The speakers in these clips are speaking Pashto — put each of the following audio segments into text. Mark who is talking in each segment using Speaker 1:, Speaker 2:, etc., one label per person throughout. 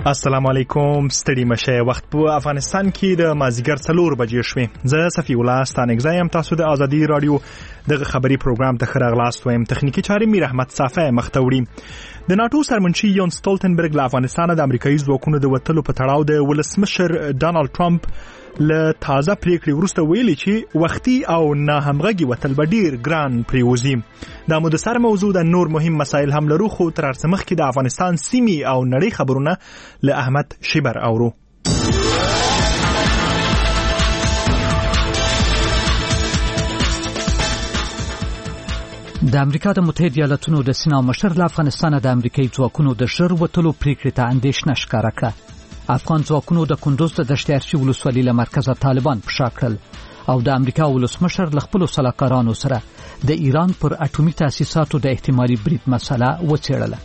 Speaker 1: السلام علیکم. ستړي مشه. وخت په افغانستان کې د مازیګر 4 بجې شوې. زه صفی الله ستانګزایم. تاسو د ازادي رادیو دغه خبری پروګرام ته خراغلاست وایم. تخنیکی چارې میر احمد صافی مختوړي. د ناتو سرمنشي یون سټولټنبرګ له افغانستان د امریکایي ځواکونو د وټلو په تړاو د ولسمشر ډانلډ ټرمپ له تازه پریکړې وروسته ویلي چې وختي او نه همغږي وتل به ډیر ګران پریوزي. دا مو د سر موضوع د نور مهم مسایل هم لرو، خو تر څه مخکې د افغانستان سیمې او نړۍ خبرونه له احمد شیبر اورو.
Speaker 2: د امریکا د متحده ایالاتونو د سېنات مشر له افغانستان د امریکایي ځواکونو د ژر وتلو پریکړې ته اندېښنه ښکاره کړه. افغان ځواکونو د کندوز د دشتیارچي ولسوالۍ له مرکزه طالبان په شا کړل او د امریکا ولسمشر له خپلو سلاکارانو سره د ایران پر اټومي تاسیساتو د احتمالي برید مسله وڅېړله.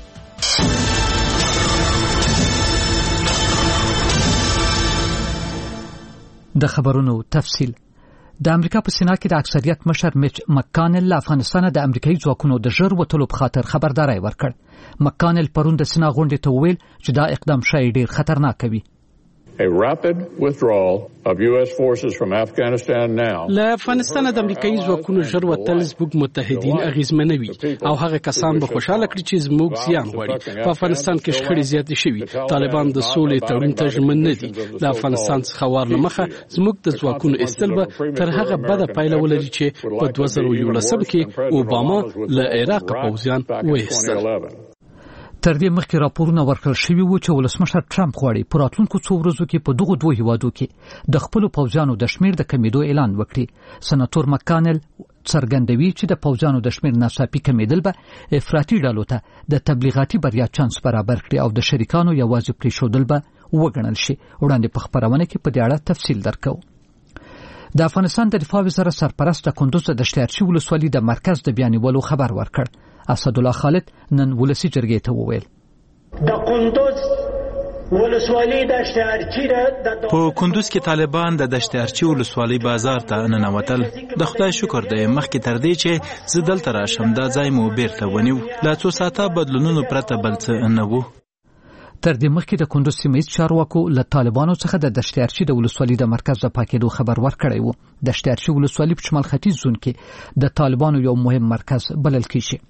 Speaker 2: د خبرونو تفصیل. د امریکا په سېنات کې د اکثریت مشر میچ مکانل له افغانستان د امریکایي ځواکونو د ژر وتلو په خاطر خبرداري ورکړ. مکانل پرون د سېنات غونډې ته وویل چې دا اقدام شاید ډیر خطرناک وي.
Speaker 3: A rapid withdrawal of U.S. forces from Afghanistan now.
Speaker 4: له افغانستان د امریکایي ځواکونو ژر وتل زموږ متحدین اغیزمنوي او هغه کسان به خوشاله کړي چې زموږ زیان غواړي. په افغانستان کې شخړې زیاتې شوي. طالبان د سولې تړون ته ژمن نه دي. د افغانستان څخه وار مخه زموږ د ځواکونو استل به تر هغه بده پایله ولري چې په 2011 کې اوباما له عراق پوځیان وایستل.
Speaker 2: تر دې مخکې راپورونه ورکړل شوي وو چې ولسمشر ټرمپ غواړي په راتلونکو څو ورځو کې په دغو دوه هیوادو کې د خپلو پوځیانو د شمیر د کمیدو اعلان وکړي. سناتور مکانل څرګندوي چې د پوځیانو د شمیر ناڅاپي کمیدل به افراطي ډلو ته د تبلیغاتي بریا چانس برابر کړي او د شریکانو یوازې پریښودل به وګڼل شي. وړاندې په خبرونه کې په دې اړه تفصیل درکو. د افغانستان د دفاع وزارت سرپرست د کندوز د دشتیارچي ولسوالۍ د مرکز د بیانولو خبر ورکړ. اسد الله خالد نن ولسی جرګې ته وویل
Speaker 5: د کندوز ولسوالۍ د دشتیارچي
Speaker 6: په کندوز کې طالبان د دشتیارچي ولسوالۍ بازار ته ننوتل. د خدای شکر دی مخکې تر دې چې زه دلته راشم دا ځای مو بیرته ونیو. لا څو ساعته بدلونونو پرته بل څه نه وو.
Speaker 2: تر دې مخکې د کندوز سیمه چارواکو له طالبانو څخه د دشتیارچي د ولسوالۍ د مرکز د پاکېدو خبر ورکړی وو. دشتیارچي ولسوالۍ په شمال ختیځ زون کې د طالبانو یو مهم مرکز بلل کیږي.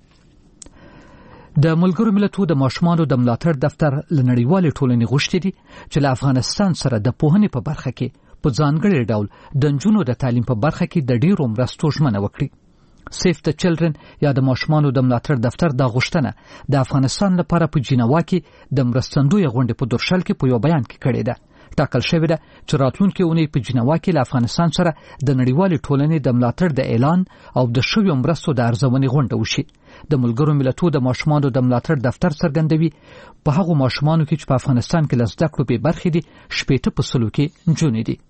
Speaker 2: د ملګرو ملتونو د ماشومانو د ملاتړ دفتر لنړیوالې ټولنې غوښتي دي چې له افغانستان سره د پوهنې په برخه کې په ځانګړي ډول د نجونو د تعلیم په برخه کې د ډیرو مرستو ژمنه وکړي. سیف د چلډرن یا د ماشومانو د ملاتړ دفتر د غوښتنه د افغانستان لپاره په جنیوا کې د مرستندوی غونډې په درشل کې په یو بیان کې کړې ده. ټاکل شوې ده چې راتلونکي اونۍ په جنیوا کې له افغانستان سره د نړیوالې ټولنې د ملاتړ د اعلان او د شویو مرستو د ارزونې غونډه وشي. د ملګرو ملتونو د ماشومانو د ملاتړ دفتر څرګندوي په هغو ماشومانو کې چې په افغانستان کې له زده کړو بې برخې دي 80% کې نجونې دي.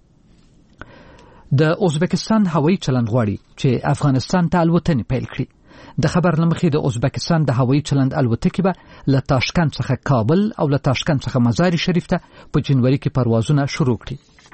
Speaker 2: د ازبکستان هوایي چلند غواړي چې افغانستان ته الوتنې پیل کړي. د خبر لمخې د ازبکستان د هوایي چلند الوتکې به له تاشکند څخه کابل او له تاشکند څخه مزار شریف ته په جنوري کې پروازونه شروع کړي.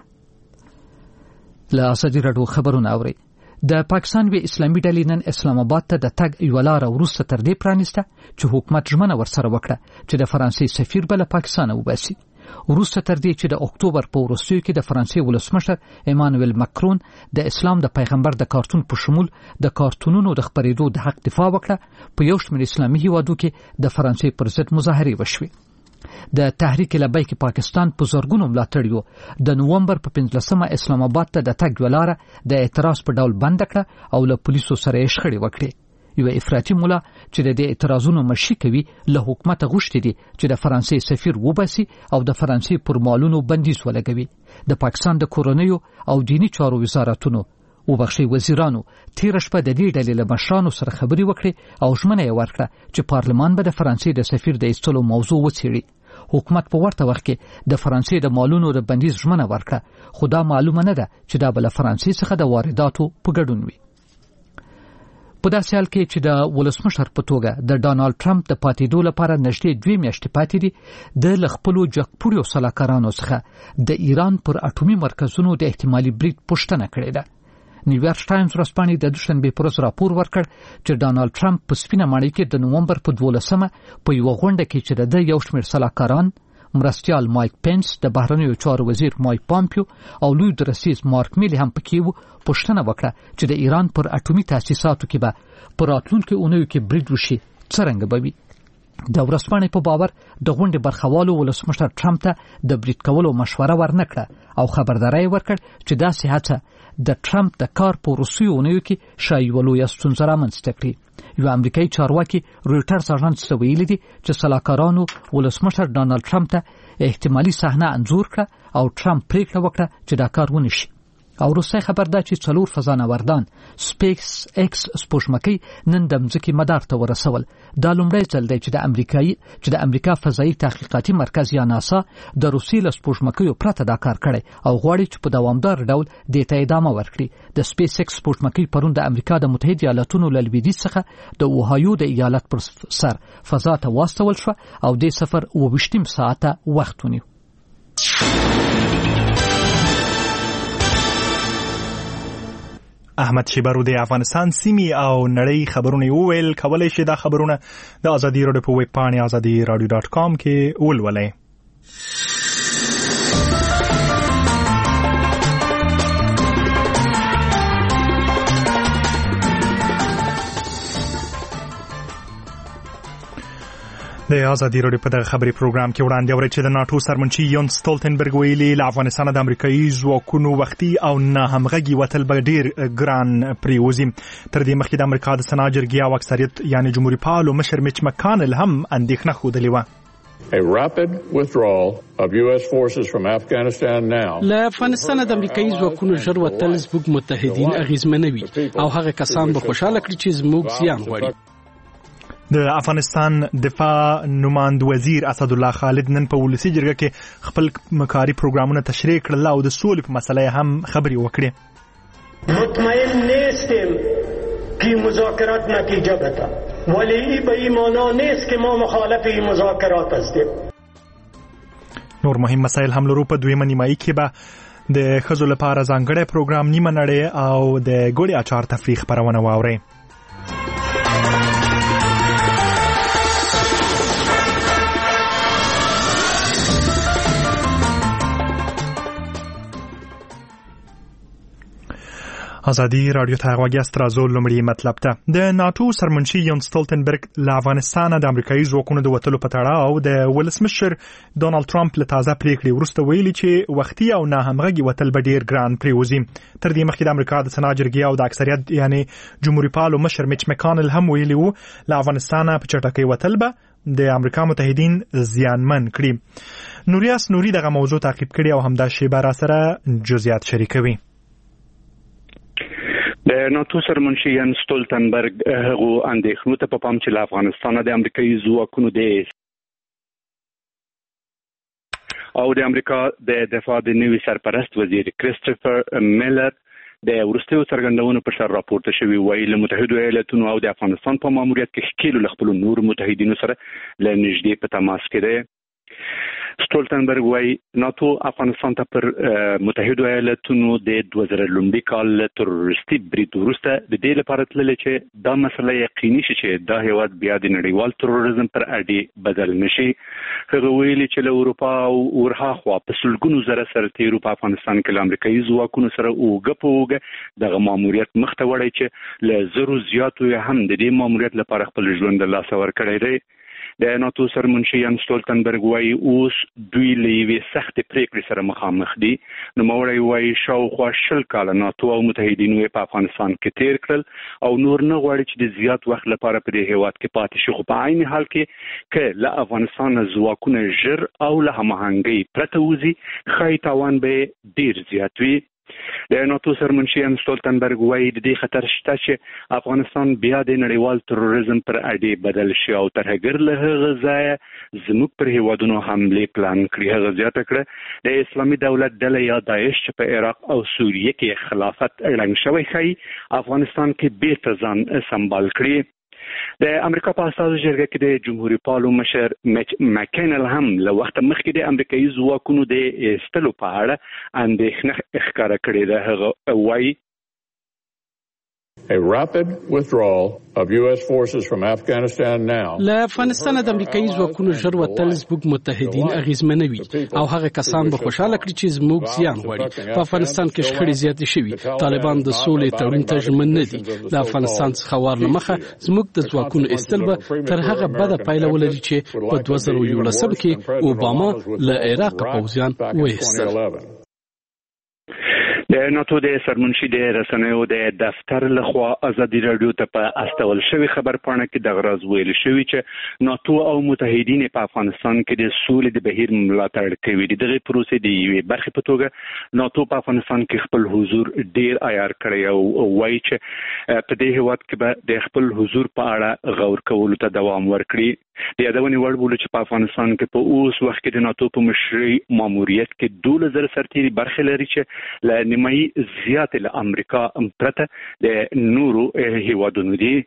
Speaker 2: له ازادي راډیو خبرونه اوري. د پاکستان وی اسلامي ډلې نن اسلام آباد ته د تګ یو لار وروسته تر دې پرانیسته چې حکومت ژمنه ورسره وکړه چې د فرانسې سفیر بل پاکستان وباسي. وروسته تر دې چې د اکتوبر په وروستیو کې د فرانسې ولسمشر ایمانوئل ماکرون د اسلام د پیغمبر د کارتون په شمول د کارتونونو د خپرېدو د حق دفاع وکړه، په یو شمېر اسلامي هیوادو کې د فرانسې پر ضد مظاهرې وشوې. د تحریک لبیک پاکستان په زرګونو ملاتړیو د نومبر په 15مه اسلام آباد ته د تګ ولاره د اعتراض په ډول بند کړه او له پولیسو سره یې شخړې وکړې. یو افراطي مولا چې د دې اعتراضونو مشري کوي له حکومت غوښتي دي چې د فرانسې سفیر وباسي او د فرانسې پر مالونو بندیز ولګوي. د پاکستان د کورنیو او دینی چارو وزارتونو وبخښي وزیرانو تیر شپه د دې ډلې له مشرانو سره خبرې وکړې او ژمنه یې ورکړه چې پارلمان به د فرانسې د سفیر د ایستلو موضوع وڅېړي. حکومت په ورته وخت کې د فرانسې د مالونو د بندیز ژمنه ورکړه، خو دا معلومه نه ده چې دا به له فرانسې څخه د وارداتو په ګډون وي. په داسې حال کې چې د ولسمشر په توګه د ډانلډ ټرمپ د پاتېدو لپاره نږدې 2 میاشتې پاتې دي، د خپلو جګپوړیو سلاکارانو څخه د ایران پر اټومي مرکزونو د احتمالي برید پوښتنه کړې ده. نیویارک ټایمز ورځپاڼې د دوشنبې پر ورځ راپور ورکړ چې ډانلډ ټرمپ په سپینه ماڼۍ کې د نومبر په 12مه په یو غونډه کې چې د یو شمېر سلاکاران مرستیال مایک پینس، د بهرنیو چارو وزیر مایک پامپیو او لوی درسیز مارک میلی هم پکې وو. پوښتنه وکړه چې د ایران پر اټومي تاسیساتو کې به په راتلونکو اونیو کې برید وشي څرنګه به وي. د ورځپاڼې په باور د غونډې برخوالو ولسمشر ټرمپ ته د برید کولو مشوره ورنکړه او خبرداری ورکړ چې داسې هڅه د ټرمپ د کار په وروستیو اونیو کې شاید یوه لویه ستونزه رامنځته کړي. یو امریکایي چارواکي رویټرز اژانس ته ویلي دي چې سلاکارانو ولسمشر ډانلډ ټرمپ ته احتمالي صحنه انځور کړه او ټرمپ پریکړه وکړه چې دا کار ونه شي. او روسي خبر ده چې 4 فضانوردان سپیس ایکس سپوږمکۍ نن د مځکې مدار ته ورسول. دا لومړی ځل دی چې د امریکا فضایي تحقیقاتي مرکز یا ناسا د روسي له سپوږمکیو پرته دا کار کړی او غواړي چې په دوامدار ډول دې ته ادامه ورکړي. د سپیس ایکس سپوږمکۍ پرون د امریکا د متحده ایالاتونو له لویدیځ څخه د اوهایو د ایالت پر سر فضا ته واستول شو او د سفر 22 ساعته وخت ونیو.
Speaker 1: احمد شیبرو د افغانستان سیمې او نړۍ خبرونه وویل. کولای شي دا خبرونه د ازادي راډیو په ویب پاڼه azadiradio.com کې ولولئ. د ازادي راډیو په دغه خبري پروګرام کې وړاندې اورئ چې د ناتو سرمنشي یون سټولټنبرګ ویلي له افغانستان د امریکایي ځواکونو وختي او نه همغږي وتل به ډیر ګران پریوزي. تر دې مخکې د امریکا د سنا جرګې او اکثریت یعنی جمهوریت پالو مشر میچ مکانل هم اندېښنه ښودلې وه.
Speaker 3: A rapid withdrawal of U.S. forces from Afghanistan now.
Speaker 4: له افغانستان د امریکایي ځواکونو ژر وتل زموږ متحدین اغیزمنوي او هغه کسان به خوشاله کړي چې زموږ زیان غواړي.
Speaker 1: د افغانستان دفاع نماند وزیر اسدالله خالد نن په ولسی جرګه کې خپل مکاري پروګرامونه تشریح کړل او د سولې په مسله هم خبري وکړي.
Speaker 5: مطمئن نیستیم که مذاکرات نتیجه بده ولی این به این معنا نیست که ما مخالف این مذاکرات هستیم.
Speaker 1: نور مهم مسائل هم لرو. په دویمه نیمایي کې به د ښځو لپاره ځانګړی پروګرام نیمه نړۍ او د ګوړې اچار تفریح خپرونه واورئ. ازادي راډیو ته غوږی راځول لومړی مطلب ته د ناتو سرمنشي یون سټولټنبرګ له افغانستان د امریکایي ځواکونو د وتلو په تړاو د ولسمشر ډونالد ټرمپ له تازه پریکړې وروسته ویلي چې وختي او نه همغږي وتل به ډیر ګران پریوزي. تر دې مخکې د امریکا د سنا جرګې او د اکثریت یعنی جمهوریت پالو مشر میچ مکانل هم ویلي وو له افغانستان په چټکۍ وتل به د امریکا متحدین زیانمن کړي. نوریاس نوري دغه موضوع تعقیب کړي او همدا شیبه را سره جزئیات شریکوي.
Speaker 7: د ناتو سرمنشي یون سټولټنبرګ هغه اندېښنو ته په پام چې له افغانستان د امریکایي ځواکونو او د امریکا د دفاع د نوي سرپرست وزیر کریسټوفر میلر د ورستیو څرګندونو په شر راپورته شوی وایي له متحده ایالاتونو او د افغانستان په ماموریت کې ښکیلو له خپل نور متحدینو سره له نږدې په تماس کې دی. سټولټنبرګ وایي ناتو افغانستان ته پر متحده ایالاتونو د 2000 کال تروریستي برید وروسته د دې لپاره تللی چې دا مسله یقیني شي چې دا هیواد بیا د نړیوال تروریزم پر اډې بدل نشي. هغه ویلي چې له اروپا او ورهاخوا په سلګونو زره سرتیرو په افغانستان کې له امریکایي ځواکونو سره اوږه په اوږه دغه ماموریت مخ ته وړی چې له زرو زیاتو هم د دې ماموریت لپاره خپل ژوند له لاسه ورکړی دی. د ناتو سرمنشي یون سټولټنبرګ وایي اوس دوی له یوې سختې پریکړې سره مخامخ دي. نوموړی وایي شاوخوا 20 کاله ناتو او متحدینو یې په افغانستان کې تیر کړل او نور نه غواړي چې د زیات وخت لپاره په دې هیواد کې پاتې شي. خو په عین حال کې که له افغانستان ځواکونه ژر او له هماهنګۍ پرته وځي ښایي تاوان به ډیر زیات وي. د ناتو سرمنشي یون سټولټنبرګ وایي د دې خطر شته چې افغانستان بیا د نړیوال تروریزم پر اډې بدل شي او ترهګر له هغه ځایه زموږ پر هیوادونو حملې پلان کړي. هغه زیاته کړه د اسلامي دولت ډله یا داعش چې په عراق او سوریه کې خلافت ړنګ شوی ښایي افغانستان کې بیرته ځان سمبال کړي. د امریکا په اساسي جرګه کې د جمهوریت پالو مشر میچ مکینل هم له وخت مخکې د امریکایي ځواکونو د ایستلو په اړه اندېښنه ښکاره کړې ده. هغه وایي
Speaker 3: a rapid withdrawal of U.S. forces from Afghanistan now.
Speaker 4: له افغانستان د امریکایي ځواکونو ژر وتل زموږ متحدین اغیزمنوي او هغه کسان به خوشاله کړي چې زموږ زیان غواړي. په افغانستان کې شخړې زیاتې شوي. طالبان د سولې تړون ته ژمن نه دي. د افغانستان څخه وار مخه زموږ د ځواکونو ایستل به تر هغه بده پایله ولري چې په 2011 کې اوباما له عراق پوځیان وایستل.
Speaker 7: د ناتو د سرمنشي د رسنیو د دفتر لخوا ازادي رادیو ته په استول شوی خبر پاڼه کې د غراز ویل شوی چې ناتو او متحدین په افغانستان کې د سولې د بهیر ملاتړ کوي. دغه پروسې د یوې برخې په توګه ناتو په افغانستان کې خپل حضور ډیر عیار کړی او وایي چې په دې هیواد کې به د خپل حضور په اړه غور کولو ته دوام ورکړي. د یادونې وړ بوله چې په افغانستان کې په اوس وخت کې د ناتو په مشرۍ ماموریت کې 12,000 سرتیري برخه لري چې له نیمایي زیات له امریکا پرته د نورو هیوادونو دي.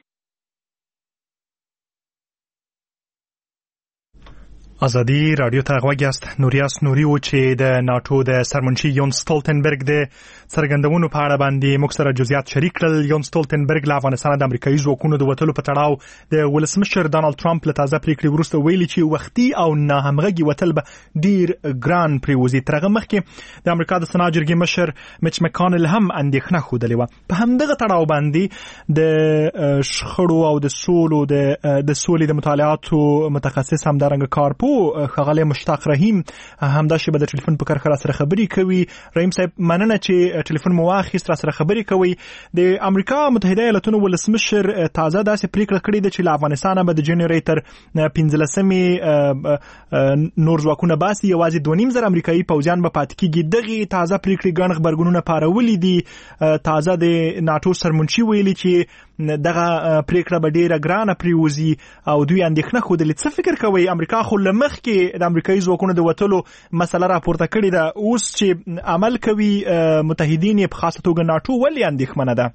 Speaker 1: ازادي رادیو ته غوږ یاست. نوریاس نوري و چې د ناتو د سرمنشي یون سټولټنبرګ د څرګندونو په اړه باندې موږ سره جزئیات شریک کړل. یون سټولټنبرګ له افغانستان د امریکایي ځواکونو د وتلو په تړاو د ولسمشر ډانلډ ټرمپ له تازه پریکړې وروسته ویلي چې وختي او ناهمغږي وتل به ډیر ګران پریوزي. تر هغه مخکې د امریکا د سنا جرګې مشر میچ مکانل هم اندېښنه ښودلې وه. په همدغه تړاو باندې د شخړو او د سولې د مطالعاتو متخصص همدارنګه کارپو خغاله مشتاق رحیم همدا شی به د ټلیفون په کرخه سره خبرې کوي. رحیم صاحب مننه چې ټلیفون مو واخیست را سره خبرې کوي. د امریکا متحده ایالاتونو ولسمشر تازه داسې پریکړه کړې ده چې له افغانستان به د جنریټر 15 نور ځواکونه باسي. یوازې 2.5 امریکایي پوځیان به پاتې کیږي. دغه تازه پریکړې ګڼ خبرګونونه پارولې دي. تازه د ناتو سرمنشي ویلي چې دغه پریکړه به ډیره ګرانه پریوزي او دوی اندېښنه ښودلې. څه فکر کوي؟ امریکا خو له مخکې د امریکایي ځواکونو د وتلو مسله راپورته کړې ده. اوس چې عمل کوي متحدین په خاصه توګه ناتو ولې اندېښمنه ده؟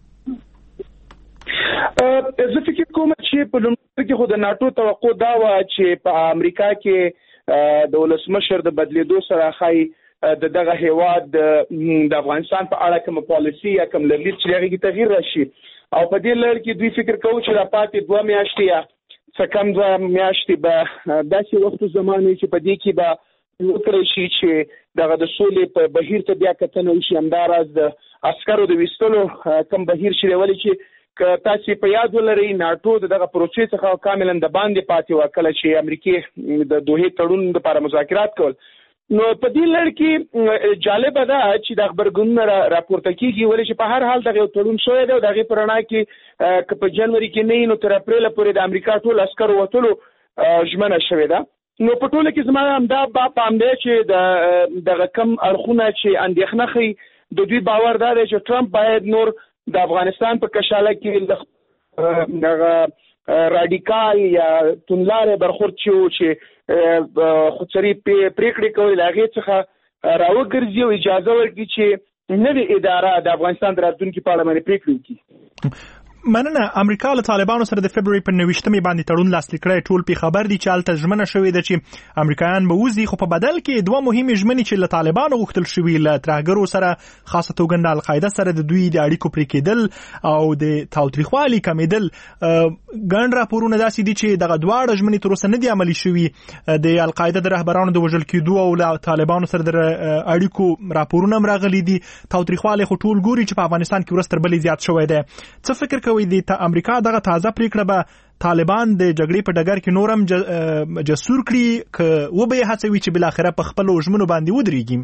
Speaker 8: زه فکر کوم چې په لومړي کې خو د ناتو توقع دا و چې په امریکا کې د ولسمشر د بدلیدو سره خای د دغه هیواد د افغانستان په اړه کوم پالیسی یا کوم لید چې هغه کې تغییر راشي او په دې لړ کې دوی فکر کوي چې را پاتې 2 میاشتې یا څه کم 2 میاشتې به داسې وخت زمانه چې په دې کې به وکړي شي چې دغه د سولې په بهیر ته بیا کتنه وشي. همداراز د عسکرو د وستلو کم بهیر شي ولې چې تاسو په یاد ولرئ ناتو دغه پروسې څخه کاملا د باندې پاتې وکړه چې امریکای د دوه تړون لپاره مذاکرات کول. نو په دې لړ کې جالب ده چې د خبرګونونو راپورته کیږي ولې چې په هر حال دغه تړون شوی دی او دغه پرانا کې په جنوري کې نه نو تر اپریل پورې د امریکا ټول عسکر وټلو ژمنه شوې ده. نو په ټوله کې زما هم دا پام دی چې دغه کم اړخونه چې اندېښنه خي د دوی باور دا دی چې ټرمپ باید نور د افغانستان په کشاله کې دغه رادیکال یا تونلار برخورد چې خودسری پریکړې کول لاغې څخه راوګرځي او اجازه ورکړي چې نوې اداره د افغانستان د راتلونکي په اړه باندې پریکړې وکړي.
Speaker 1: مننه. امریکا له طالبانو سره د فبرवरी په 29 باندې تړون لاسلیک کړی. ټول په خبر دي چې الته ژمنه شوې ده چې امریکایان به وځي، خو په بدل کې دوه مهمه ژمنې چې له طالبانو غوښتل شوې له ترهګرو سره خاصه توګه د القاعده سره د دوی د اړیکو پرې کېدل او د تاوتریخوالي کمیدل. ګڼ راپورونه داسې دي چې دغه دواړه ژمنې تر اوسه نه دي عملي شوې. د القاعده د رهبرانو د وژل کېدو او له طالبانو سره د اړیکو راپورونه راغلي دي. تاوتریخوالي خو ټول ګوري چې په افغانستان کې ورستر بلې زیات شوی دی. څه فکر د امریکا دغه تازه پریکړه به طالبان د جګړې په ډګر کې نورم جسور کړي که و به هڅوي چې بل اخره په خپل ژمنو باندې ودرېږي؟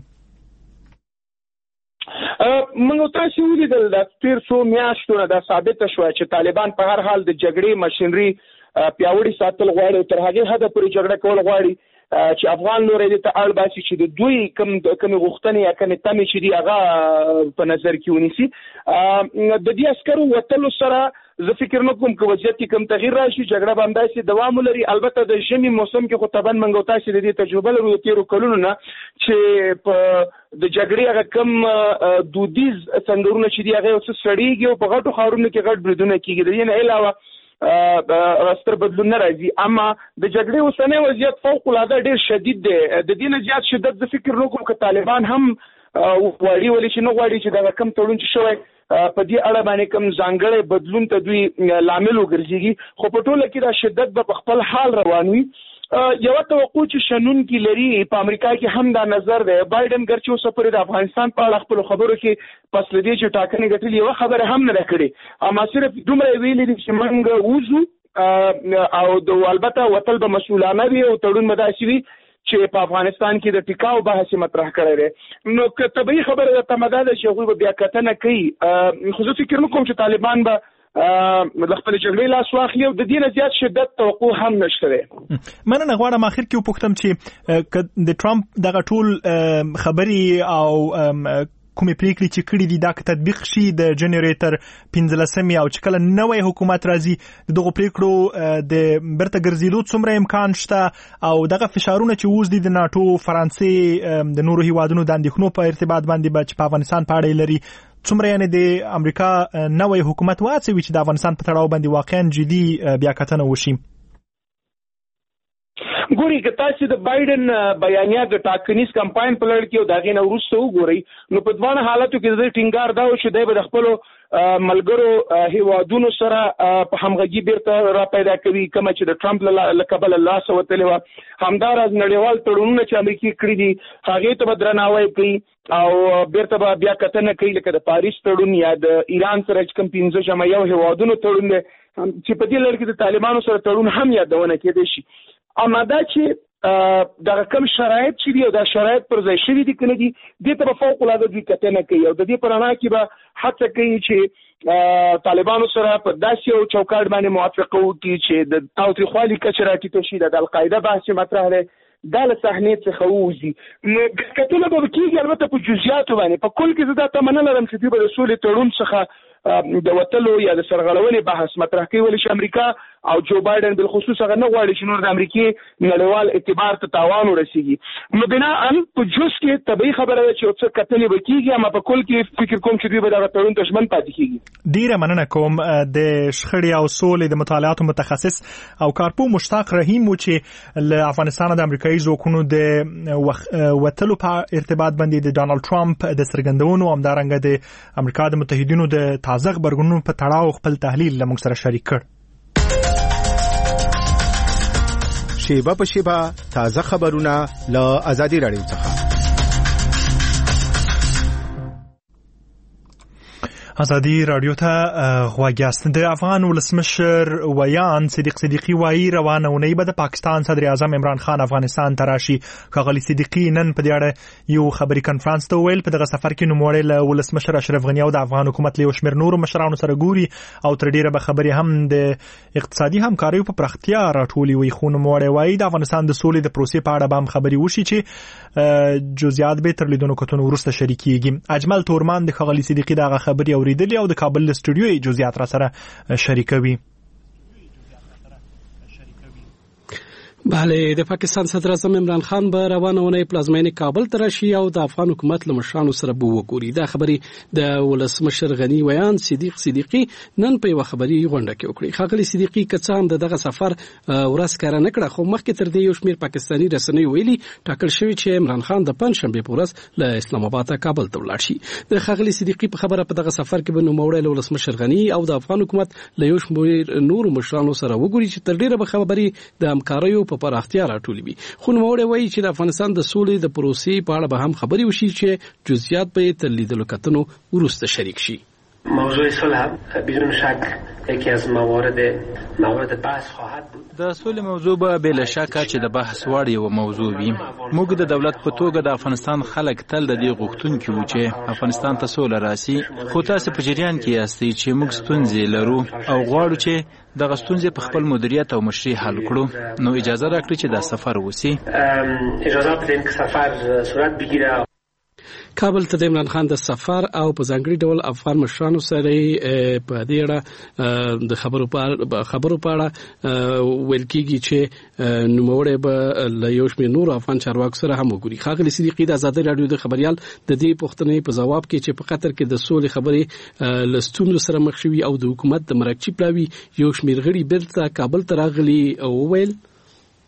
Speaker 8: موږ تاسو ولیدل د تیر څو میاشتو دا ثابت شو چې طالبان په هر حال د جګړې ماشينري پیاوړی ساتل غواړي، تر هغه حد پورې جګړه کول غواړي چې افغان لوري ته اړ باسي چې د دوی کوم غوښتنې یا کوم تمې چې دی هغه په نظر کې ونیسي. د دې عسکرو وتلو سره زه فکر نه کوم چې وضعیت کې کوم تغییر راشي. جګړه به همداسې دوام ولري. البته د ژمي موسم کې خو طبعا منګو تاسو د دې تجربه لرو د تیرو کلونو نه چې په د جګړې هغه کم دودیز څنګهونه چې دی هغه اوس سړیږي او په غټو خاورونو کې غټ بریدونه کیږي. د دې نه علاوه راستر بدلون راځي. اما د جګړې اوسنۍ وضعیت فوق العاده ډیر شدید دی. د دې نه زیات شدت زه فکر نه کوم چې طالبان هم غواړي ولې چې نه غواړي چې دا کم تړون چې شوی په دې اړه باندې کوم ځانګړی بدلون ته دوی لامل وګرځيږي خو په ټوله کې دا شدت په خپل حال روان وي یو توقع چې شنن کې لري په امریکا کې هم دا نظر دی بایدن ګرچې اوس پر د افغانستان په اړه خپل خبرو کې پس لدی چې ټاکنې ګټلې یو خبره هم نه کړې اما صرف دومره ویلي چې موږ وځو او د البته وتل به مسؤلانه وي او تړون مداسي وي چې په افغانستان کې د ټیکاو بحث مطرح کړی دی نو که طبيعي خبره د تمدد شغوی به بیا کتنه کوي خو زه فکر نه کوم چې طالبان به د خپل جګړې لاس واخلي او د دې نه زیات شدت توقع هم نشته دی.
Speaker 1: مننه غواړم اخر کې وپوښتم چې د ټرمپ دغه ټول خبري او کومې پریکړې چې کړې دي دا تطبیق شي د جنریټر 15 او چې کله نوې حکومت راځي دغه پریکړو د برته ګرځېدو څومره امکان شته او دغه فشارونه چې اوس دي د ناتو فرانسې د نورو هیوادونو د اندېښنو په ارتباط باندې چې په افغانستان په اړه لري څومره یعنی د امریکا نوې حکومت واڅوي چې د افغانستان په تړاو باندې واقعا جدي بیا کتنه وشي
Speaker 8: ګوري که تاسو د بایدن بیانیه د ټاکنیز کمپاین په لړ کې او دغه نو وروسته وګورئ نو په دوه حالاتو کې د ټینګار دا و چې د خپل ملګرو هیوادونو سره په همغږي بیرته را پیدا کوي کوم چې د ټرمپ له قبل الله سو وتلی و همدارز نړیوال تړونونه چې امریکا کړی دي هغه ته بدرناوی کوي او بیرته بیا کتنه کوي لکه د پاریس تړون یا د ایران سره کوم 15 جمعیو هیوادونو تړون چې په دې لړ کې د طالبانو سره تړون هم یادونه کېدای شي اما دا چې دا کوم شرایط چې دی او دا شرایط پر ځای شوی دي کنه دي د ته فوق العاده د کتنه کوي او د دې پرانا کې به هڅه کوي چې طالبانو سره په داسې او چوکاټ باندې موافقه وکړي چې د تاوتریخوالي کچراټي تشي د القاعده بحث مطرح دی دا له صحنې څخه وځي نو کتله به کېږي البته په جزئیاتو باندې په کل کې زه دا تمنه لرم چې د رسول تړون څخه د وتلو یا د سرغړونې بحث مطرح کوي ولې چې امریکا او جو بایدن بل خصوص هغه نه غواړي چې نور د امریکای نړیوال اعتبار ته تاوان ورسیږي نو بنا ان په جوس کې طبيعي خبره ده چې څه کتنې وکړي اما په کل کې فکر کوم چې دوی به دا تړون ته ژمن پاتې کیږي
Speaker 1: ډیره مننه کوم د شخړې او سولې د مطالعاتو متخصص او کارپو مشتاق رحیم چې له افغانستان د امریکایي ځواکونو د وتلو په ارتباط باندې د ډانلډ ټرمپ د سرګندونو همدارنګه د امریکا د متحدینو د تازه خبرګونونو په تړاو خپل تحلیل له موږ سره شریک کړ
Speaker 9: شیبه په شیبه تازه خبرونه له ازادي رادیو څخه
Speaker 1: ازادي رادیو ته غواګیاست د افغان ولسمشر ویان صدیق صدیقی وایي روانه ونی به د پاکستان صدر اعظم عمران خان افغانستان تراشي کاغلی صدیقی نن په دې اړه یو خبري کانفرنس ته ویل په دغه سفر کې نوموړی له ولسمشر اشرف غنی او د افغان حکومت له شمیر نورو مشرانو سره ګوري او تر ډیره به خبري هم د اقتصادي همکارۍ په پراختیا راټولي وي خو نوموړی وایي د افغانستان د سولې د پروسې په اړه به هم خبري وشي چې جزئیات به تر لیدونکو کتنو ورسته شریکيږي اجمل تورمان د کاغلی صدیقی دغه خبري اوریدلی او د کابل له سټوډیو جزئیات را سره شریکوي
Speaker 4: بله د پاکستان صدر اعظم عمران خان به روانه ونی پلازمینه کابل ته راشي او د افغان حکومت له مشرانو سره به وګوري دا خبري د ولسمشر غنی ویان صدیق صدیقی نن په یو خبري غونډه کې وکړي خاغلی صدیقی کڅام دغه سفر ورس کار نه کړ خو مخکې تر دې یو شمیر پاکستانی رسنۍ ویلي ټاکل شوی چې عمران خان د پنځشنبه په ورځ له اسلام آباد ته کابل ته ولاړ شي د خاغلی صدیقی په خبره په دغه سفر کې به نوموړی ولسمشر غنی او د افغان حکومت له یو شمیر نور مشرانو سره وګوري چې تر ډیره به خبري د همکاریو په پراختیا راټولې وي خو نوموړی وایي چې د افغانستان د سولې د پروسې په اړه به هم خبري وشي چې جزئیات به تر لیدلو کتنو وروسته شریک شي
Speaker 10: موضوع صلح بدون شک یکی از موارد بحث خواهد بود
Speaker 6: د سولې موضوع به بلا شک چې د بحث وړ یو موضوع وي موږ د دولت په توګه د افغانستان خلک تل د دې غوښتونکي وو چې افغانستان ته سوله راسي خو تاسو په جریان کې یاستئ چې موږ ستونزې لرو او غواړو چې د غستونځ په خپل مدیریت او مشري حل کړو نو اجازه راکړئ چې دا سفر وسی
Speaker 10: اجازه بدین که سفر صورت بگیره
Speaker 4: کابل ته د عمران خان د سفر او په ځانګړي ډول افغان مشرانو سره په دې اړه د خبرو په اړه ویل کېږي چې نوموړی به له یو شمېر نورو افغان چارواکو سره هم وګوري ښاغلي صدیقي د ازادي راډیو د خبریال د دې پوښتنې په ځواب کې چې په قطر کې د سولې خبرې له ستونزو سره مخ شوي او د حکومت د مرکچي پلاوي یو شمېر غړي بیرته کابل ته راغلي او ویل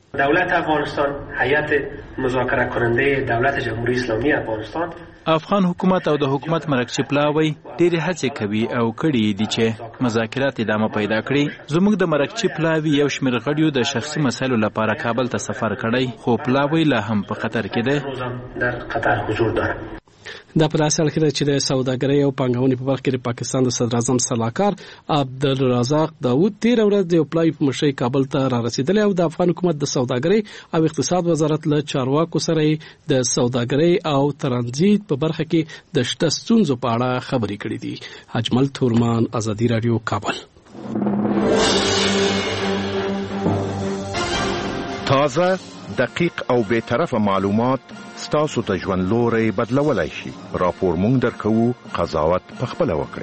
Speaker 10: دولت افغانستان، هیئت مذاکره کننده دولت جمهوری اسلامی افغانستان،
Speaker 6: افغان حکومت او د حکومت مرکزی پلاوی ډېرې هڅې کوي او کړي دي چې مذاکرات ادامه پیدا کړي. زموږ د مرکزی پلاوی یو شمېر غړیو د شخصي مسایلو لپاره کابل ته سفر کړی، خو پلاوی لا هم په خطر کې ده.
Speaker 10: در قطر حضور دارم.
Speaker 4: دا په اصل کې چې د سوداګرۍ او پانګونې په برخه کې د پاکستان د صدر اعظم سلاکار عبدالرزاق داوود 13 ورځ د پلای په مشي کابل ته را رسیدلی او د افغان حکومت د سوداګرۍ او اقتصاد وزارت له چارواکو سره د سوداګرۍ او ترانزیت په برخه کې د شته ستونزو په اړه خبرې کړې دي. اجمل تورمان، آزادی رادیو، کابل.
Speaker 11: تازه، دقیق او بے طرفه معلومات ستاسو ته ژوند لوري بدلولای شي. راپور مونږ درکو، قضاوت پخپله وکړئ.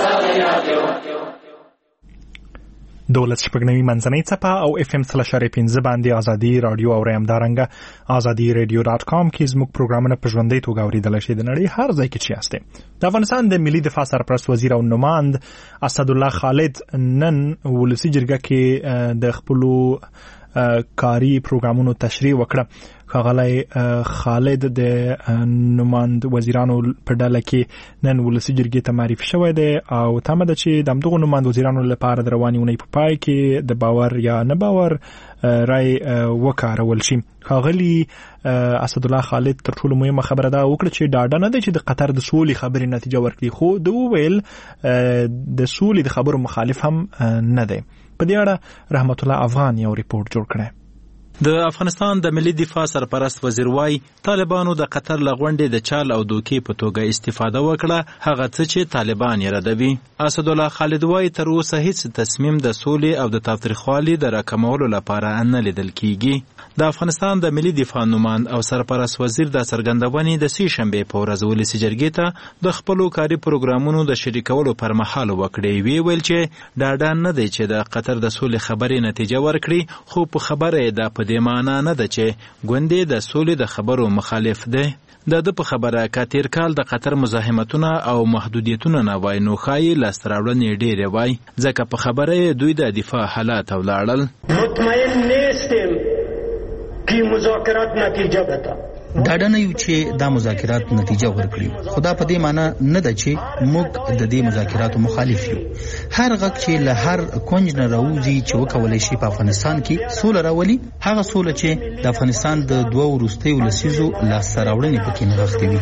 Speaker 1: دولت شپږنوي منځنۍ څپه او FM 3.5 باندې آزادي رادیو او همدارنګه azadiiradio.com کې زموږ پروګرامونه په ژوندۍ توګه اوریدلای شئ د نړۍ هر ځای کې چې یاستئ. د افغانستان د ملي دفاع سرپرست وزیر او نماند اسدالله خالد نن ولسی جرګه کې د خپلو کاری پروګرامونو تشریح وکړه. ښاغلی خالد د نماند وزیرانو په ډله کې نن ولسی جرګې ته معرفي شوی دی او تمه ده چې د همدغو نماند وزیرانو لپاره د روانې اونۍ په پای کې د باور یا نه باور رای وکارول شي. ښاغلی اسدالله خالد تر ټولو مهمه خبره دا وکړه چې ډاډه نه دی چې د قطر د سولې خبرې نتیجه ورکړي، خو د وویل د سولې د خبرو مخالف هم نه دی. په دې اړه رحمت الله افغان یو ریپورت جوړ کړی.
Speaker 6: د افغانستان د ملي دفاع سرپرست وزیر وای طالبانو د قطر لغونډې د چال او دوکې په توګه استفاده وکړه، هغه څه چې طالبان یې ردوي. اسدالله خالد وای تر اوسه هیڅ تصمیم د سولې او د تاوتریخوالي د راکمولو لپاره نه لیدل کیږي. د افغانستان د ملي دفاع نماند او سرپرست وزیر د څرګندونې د سې شنبې په ورځ ولسی جرګې ته د خپلو کاري پروګرامونو د شریکولو پر مهال وکړي. ویل چې ډاډه نه دی چې د قطر د سولې خبرې نتیجه ورکړي، خو په خبره د دې معنا نه ده چې ګوندې د سولې د خبرو مخالف دی. د په خبره که تیر کال د قطر مزاحمتونه او محدودیتونه نه وای نو ښایي لاسته راوړنې ډېرې وای، ځکه په خبره دوی د دفاع حالات ولاړل.
Speaker 5: مطمئن نیستیم که مذاکرات نتیجه بده.
Speaker 12: ډاډه نه یو چې دا مذاکرات نتیجه ورکړي، خدا په دې معنی نه ده چې موږ د دې مذاکراتو مخالف یو. هر غږ چې له هر کونج نه راوځي چې وکولای شي په افغانستان کې سوله راولي، هغه سوله چې د افغانستان د دوه وروستیو لسیزو لاسته راوړنې پکې نغښتې وي.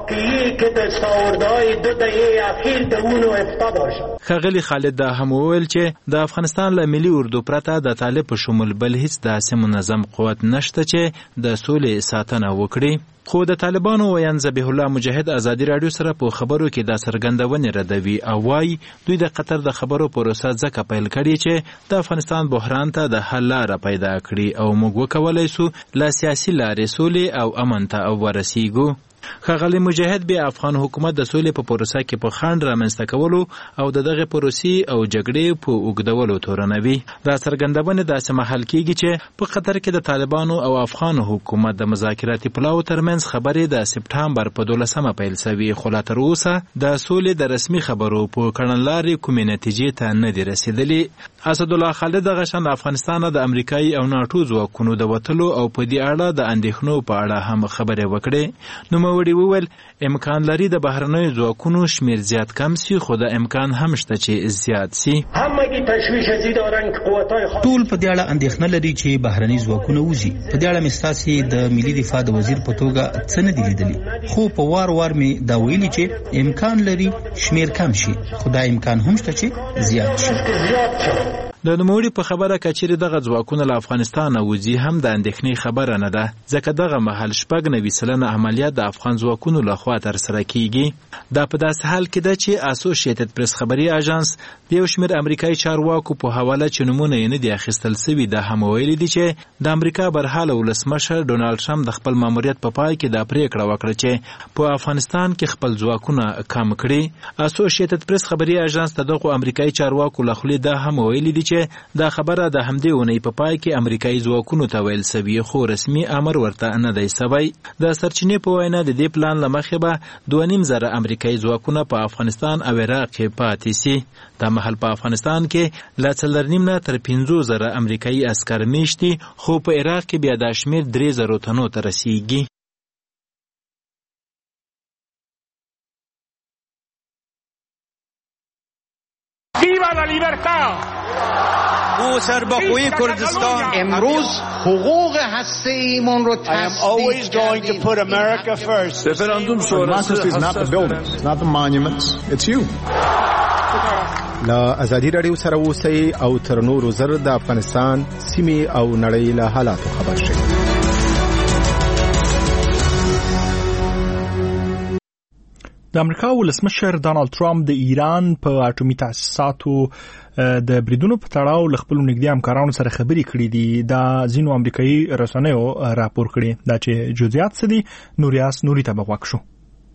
Speaker 6: ښاغلی خالد دا هم وویل چې د افغانستان له ملي اردو پرته د طالب په شمول بل هیڅ داسې منظم قوت نشته چې د سولې ساتنه وکړي. خو د طالبانو ویان ذبیح الله مجاهد آزادي رادیو سره په خبرو کې دا څرګندونې ردوي او وايي دوی د قطر د خبرو پروسه ځکه پیل کړي چې د افغانستان بحران ته د حل لاره پیدا کړي او موږ وکولای سو له سیاسي لارې سولې او امن ته ورسیږو. ښاغلی مجاهد به افغان حکومت د سولې په پروسه کې په خنډ رامنځته کولو او د دغه پروسې او جګړې په اوږدولو تورنوي. دا څرګندونه داسې محل کېږي چې په قطر کې د طالبانو او افغان حکومت د مذاکراتي پلاو ترمنځ خبرې د سپټامبر په 12مه پیل شوې، خو لا تر اوسه د سولې د رسمي خبرو په کړنلارې کومې نتیجې ته نه دي رسیدلې. اسدالله خالد دغه شان د افغانستان د امریکایي او ناټو ځواکونو د وتلو او په دې اړه د اندېښنو په اړه هم خبرې وکړې. نوموړي وویل امکان لري د بهرنیو ځواکونو شمیر زیات کم سي، خو د امکان هم شته چې زیات سي.
Speaker 12: ټول په دې اړه اندېښنه لري چې بهرني ځواکونه وځي. په دې اړه مې ستاسې د ملي دفاع د وزیر په توګه څه نه دي لیدلي، خو په وار وار مې دا ویلي چې امکان لري شمیر کم شي، خو دا امکان هم شته چې زیات شي.
Speaker 6: د نوموړي په خبره کچېرې دغه ځواکونه له افغانستان وځي هم د اندېښنې خبره نه ده، ځکه دغه مهال 90% عملیات د افغان ځواکونو لخوا ترسره کیږي. دا په داسې حال کې ده چې اسوسییټډ پریس خبري اژانس د یو شمېر امریکایي چارواکو په حواله چې نومونه یې نه دي اخیستل سوي ده هم ویلي دي چې د امریکا برحاله ولسمشر ډونالډ ټرمپ د خپل ماموریت په پای کې دا پریکړه وکړه چې په افغانستان کې خپل ځواکونه کم کړي. اسوسییټډ پریس خبري اژانس دغه امریکایي چارواکو له خولې دا هم ویلي دي چې چې دا خبره د همدې اونۍ په پای کې امریکایي ځواکونو ته ویل سوي خو رسمي امر ورته نه دی سوی. د سرچینې په وینا د دې پلان له مخې به 2.5 امریکایي ځواکونه په افغانستان او عراق کې پاتې سي. دا مهال په افغانستان کې له 4.5 نه تر 15,000 امریکایي عسکر میشتي خو په عراق کې بیا دا شمېر 3,000 تنو ته رسیږي.
Speaker 13: Viva la libertad!
Speaker 14: او سرباخوی کردستان
Speaker 15: امروز حقوق هسته‌ایمون رو
Speaker 13: I am always going to put America first.
Speaker 14: رفراندوم شورای
Speaker 9: is not the buildings, not the monuments, it's you. لا ازادي رادیو سره اوسئ او تر نورو زر د افغانستان سیمې او نړۍ له حالاتو خبر شئ.
Speaker 1: د امریکا ولسمشر ډانلډ ټرمپ د ایران په اټومي تاسیساتو د بریدونو په تړاو له خپلو نږدې همکارانو سره خبرې کړې دي. دا ځینو امریکایي رسنیو راپور کړي. دا چې جزئیات څه دي نوریاس نوري ته به غوږ شو.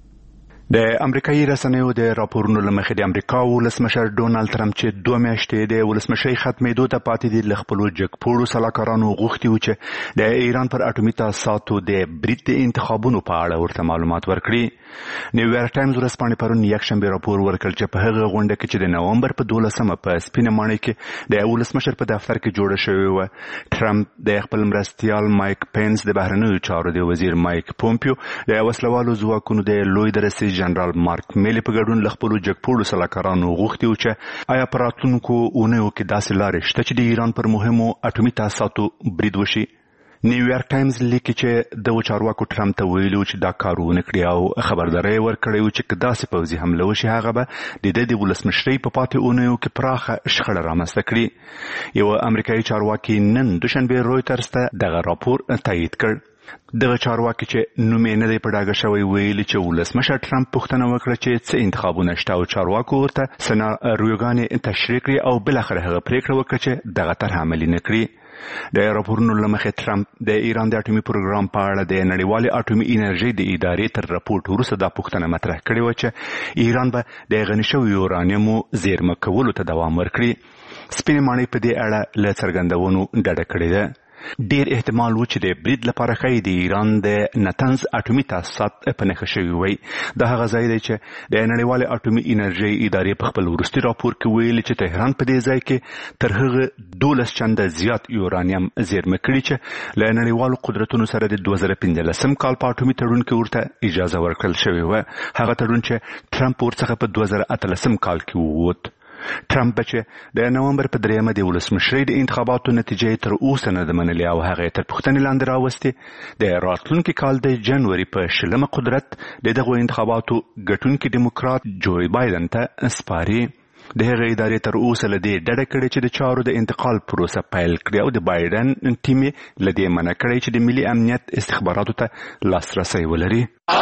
Speaker 7: د امریکایي رسنیو د راپورونو لمخې د امریکا ولسمشر ډونالد ټرمپ چې 2 میاشتې د ولسمشي ختمېدو ته پاتې دي له خپلو جګپوړو سلاکارانو غوښتي و چې د ایران پر اټومي تاسیساتو د برید د انتخابونو په اړه ورته معلومات ورکړي. نیویارک ټایمز ورځپاڼې پرون یکشنبه راپور ورکړ چې په هغه غونډه کې چې د نومبر په 12مه په سپینه ماڼۍ کې د ولسمشر په دفتر کې جوړه شوې و، ټرمپ د خپل مرستیال مایک پینس، د بهرنیو چارو د وزیر مایک پومپیو، د وسلوالو ځواکونو د لوی درسي جنرال مارک میلی په ګډون له خپلو جګپوړو سلاکارانو غوښتي و چې آیا په راتلونکو اونیو کې داسې لارې شته چې د ایران پر مهمو اټومي تاسیساتو برید وشي. نیویارک ټایمز لیکي چې د چارواکو ټرمپ ته ویلي چې دا کار ونه کړي او خبرداری ورکړی و چې که داسې پوځي حمله وشي هغه به د ولسمشرۍ په پاتې اونیو کې پراخه شخړه رامنځته کړي. یو امریکایي چارواکي نن دوشنبه رویټرز ته دغه راپور تایید کړ. دغه چارواکي چې نوم یې نه دی په ډاګه شوی ویلي چې ولسمشر ټرمپ پوښتنه وکړه چې څه انتخابونه شته او چارواکو ورته سناریوګانې تشریح کړي او بالاخره هغه پریکړه وکړه چې دغه طرح عملي نه کړي. د راپورونو لمخې ټرمپ د ایران د اټومي پروګرام په اړه د نړیوالې اټومي انرژي د ادارې تر راپورټ وروسته دا پوښتنه مطرح کړې و چې ایران به د غني شویو یورانیمو زیرمه کولو ته دوام ورکړي. سپینې ماڼۍ په دې اړه له څرګندونو ډډه کړې ده. ډیر احتمال و چې د برید لپاره ښایي د ایران د نتنز اټومي تاسیسات په نښه شوي وي. دا هغه ځای دی چې د نړیوالې اټومي انرژۍ ادارې په خپل وروستي راپور کې ویلي چې تهران په دې ځای کې تر هغه 12 چنده زیات یورانیم زیرمه کړي چې له نړیوالو قدرتونو سره د 2015 کال په اټومي تړون کې ورته اجازه ورکړل شوې وه. هغه تړون چې ټرمپ ورڅخه په 2018 کال کې ووت. ټرمپ چې د نومبر په 3مه د ولسمشرۍ د انتخاباتو نتیجې تر اوسه نه ده منلې او هغه تر پوښتنې لاندې راوستې. د راتلونکي کال د جنوري په 20 قدرت د دغو انتخاباتو ګټونکي ډیموکرات جوی بایدن ته سپاري. د هغې ادارې تر اوسه له دې ډډه کړې چې د چارو د انتقال پروسه پیل کړي او د بایدن ټیم یې له دې منع کړی چې د ملي امنیت استخباراتو ته لاسرسی ولري.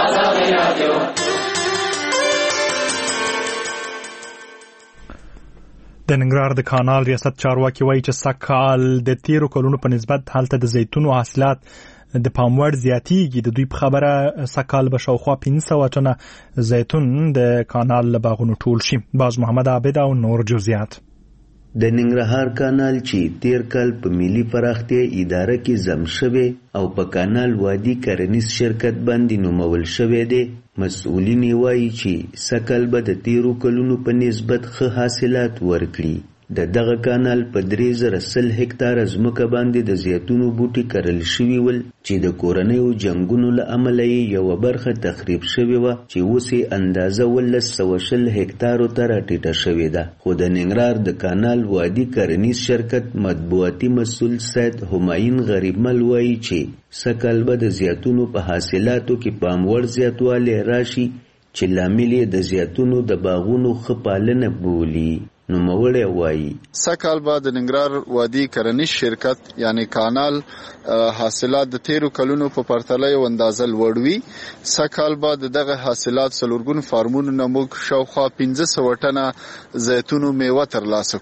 Speaker 1: د ننګرهار د کانال ریاست چارواکي وایي چې سږکال د 13 کلونو په نسبت هلته د زیتونو حاصلات د پام وړ زیاتیږي. د دوی په خبره سږکال به شاوخوا 500 ټنه زیتون د کانال له باغونو ټول شي. باز محمد عابد او نور جزئیات.
Speaker 16: د ننګرهار کانال چې 13 کال په ملي پراختیا اداره کې ضم شوی او په کانال وادي کرنیز شرکت باندې نومول شوی دی، مسؤلین وایي چې سږکال به د 13 کلونو په نسبت ښه حاصلات ورکړي. د دغه کانال په 3000 هکتاره ځمکه باندې د زیتونو بوټي کرل شوي ول چې د کورنیو جنګونو له امله یې یوه برخه تخریب شوې وه چې اوس یې اندازه 1920 هکتارو ته راټیټه شوې ده. خو د ننګرهار د کانال وادي کرنیز شرکت مطبوعاتي مسؤل سید همایون غریبمل وایي چې سږکال به د زیتونو په حاصلاتو کې پام وړ زیاتوالی راشي چې لامل یې د زیتونو د باغونو ښه پالنه بولي. نو موړی وایي
Speaker 17: سږکال به د ننګرهار وادي کرنیز شرکت یعنی کانال حاصلات د 13 کلونو په پرتله یو اندازه لوړ وي. سږکال به د دغه حاصلات څلورګون فارمونو نه موږ شاوخوا 1500 ټنه زیتونو میوه ترلاسه کوو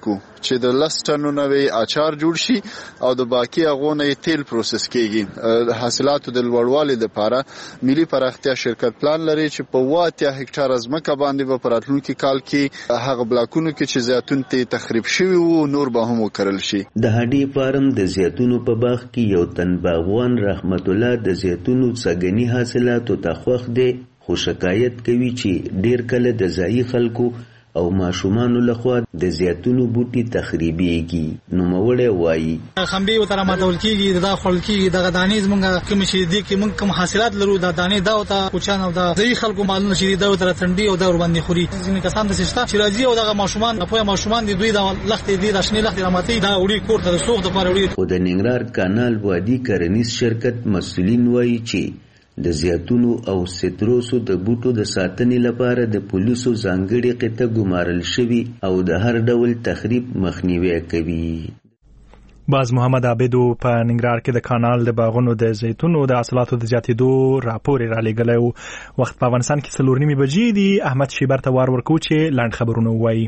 Speaker 17: چې د 10 ټنونو وی اچار جوړ شي او د باقي هغه نه تیل پروسس کیږي. حاصلاتو د لوړوالي لپاره ملي پراختیا شرکت پلان لري چې په 80 هکټار ځمکه باندې په راتلونکي کال کې هغه بلاکونو کې چې زیتون ته تخریب شوی وو نور به هم وکړل شي.
Speaker 16: د هډې فارم د زیتونو په باغ کې یو تن باغوان رحمت الله د زیتونو څګنی حاصلاتو ته خوښ دی، خو شکایت کوي چې ډیر کله د ځایي خلکو او ماشومان لخوا د زیتونو بوټي تخریبيږي. نو موړې وایي
Speaker 18: خمبي وتر ماتول کیږي د خپل کیږي د دانې زمونږ کوم شي دي کې مونږ کوم حاصلات لرو د دانې دا او ته کوچان او د ځای خلکو مالونه شي دا تر تندي او دا ور باندې خوري ځینې کسان د سشتا چې راځي او د ماشومان په ماشومان دي دوی د لختې دي د شنې لختې راماتي دا وړي کور ته سوق د پاره وړي.
Speaker 16: او د ننګرهار کانال وادي کرنیز شرکت مسؤلین وایي چې د زیتونو او سیتروسو د بوټو د ساتنې لپاره د پولیسو ځانګړي قطه ګمارل شوي او د هر ډول تخریب مخنیوي کوي.
Speaker 1: باز محمد عابدو په ننګرهار کې د کانال د باغونو د زیتونو د حاصلاتو د زیاتېدو راپور را لېږلی وخت په افغانستان کې 4:30 بجې دي. احمد شیبر ته وار ورکو چې لاند خبرونه وایي.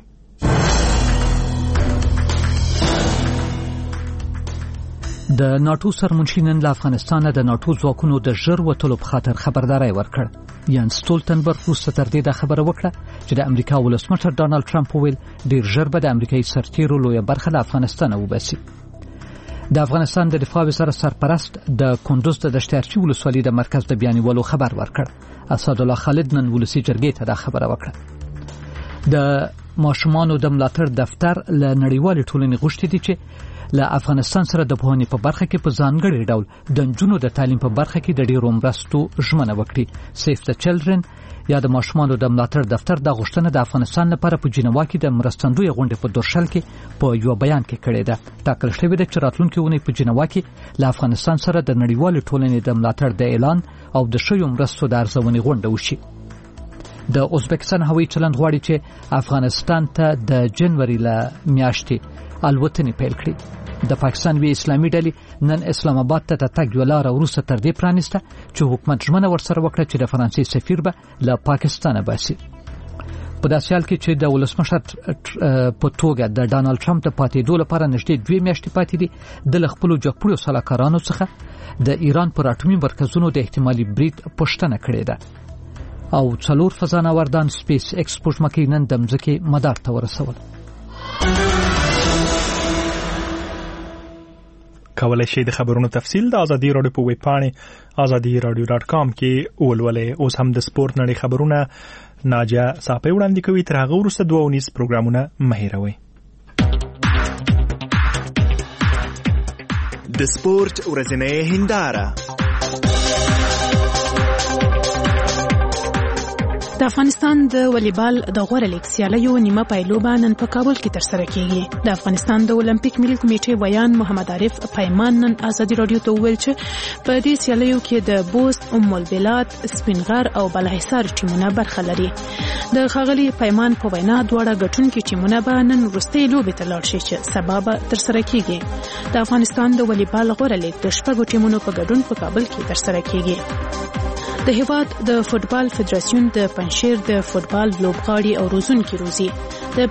Speaker 2: د ناتو سرمنشي نن له افغانستانه د ناتو ځواکونو د ژر وتلو په خاطر خبرداري ورکړ. یان سټولتنبرګ وروسته تر دې د خبره وکړه چې د امریکا ولسمشر ډانلډ ټرمپ ویل ډیر ژر به د امریکایي سرتیرو لویه برخه له افغانستانه وباسي. د افغانستان د دفاع وزارت سرپرست د کندوز د دشتارچي ولسوالۍ د مرکز د بیانولو خبر ورکړ. اسد الله خالد نن ولسی جرګې ته دا خبره وکړه. د ماشومانو د ملاتړ دفتر له نړیوال ټولنې غوښتي دي چې له افغانستان سره د پوهنې په برخه کې په ځانګړي ډول د نجونو د تعلیم په برخه کې د ډیرو مرستو ژمنه وکړي. سیف د چلډرن یا د ماشومانو د ملاتړ دفتر د غوښتنه د افغانستان لپاره په جنیوا کې د مرستندوی غونډې په دورشل کې په یو بیان کې کړی ده. ټاکل شوی ده چې راتلونکي اونۍ په جنیوا کې له افغانستان سره د نړیوال ټولنې د ملاتړ د اعلان او د شویو مرستو د ارزونې غونډه وشي. د ازبکستان هوایي چلند غواړي چې افغانستان ته د جنوري له میاشتې الوتنې پیل کړي. د پاکستان وی اسلامي ډلې نن اسلام آباد ته د تګ یولار وروسته تر دې پرانیسته چې حکومت ژمنه ورسره وکړه چې د فرانسې سفیر به له پاکستانه باسي. په داسې حال کې چې د ولسمشر په توګه د ډانلډ ټرمپ د پاتېدو لپاره نږدې 2 میاشتې پاتې دي، د خپلو جګپوړو سلاکارانو څخه د ایران پر اټومي مرکزونو د احتمالي برید پوښتنه کړې ده. او 4 فضانوردان سپیس ایکس سپوږمکۍ نن د مځکې مدار ته ورسول.
Speaker 1: کولای شئ د خبرونو تفصیل د ازادي رادیو په ویب پاڼه azadiradio.com کې ولولئ. اوس هم د سپورت نړۍ خبرونه ناجا صاحب وړاندې کوي. تر هغه وروسته 2 پروګرامونه مهیروي.
Speaker 19: د سپورت ورځنۍ هنداره.
Speaker 20: د افغانستان د والیبال د غوړه لیګ سیالیو نیمه پایلوبه نن په کابل کې ترسره کیږي. د افغانستان د اولمپیک ملي کمیټې ویان محمد عارف پیمان نن ازادي رادیو ته وویل چې په دې سیالیو کې د بوست، ام البلاد، سپینغر او بالاحصار ټیمونه برخه لري. د ښاغلي پیمان په وینا دواړه ګټونکي ټیمونه به نن وروستۍ لوبې ته لاړ شي چې سبا به ترسره کیږي. د افغانستان د والیبال غوړه لیګ د 6 ټیمونو په ګډون په کابل کې ترسره کیږي. د هیواد د فوتبال فدراسیون د پنځشیر د فوتبال لوبغاړي او روزونکي روزي د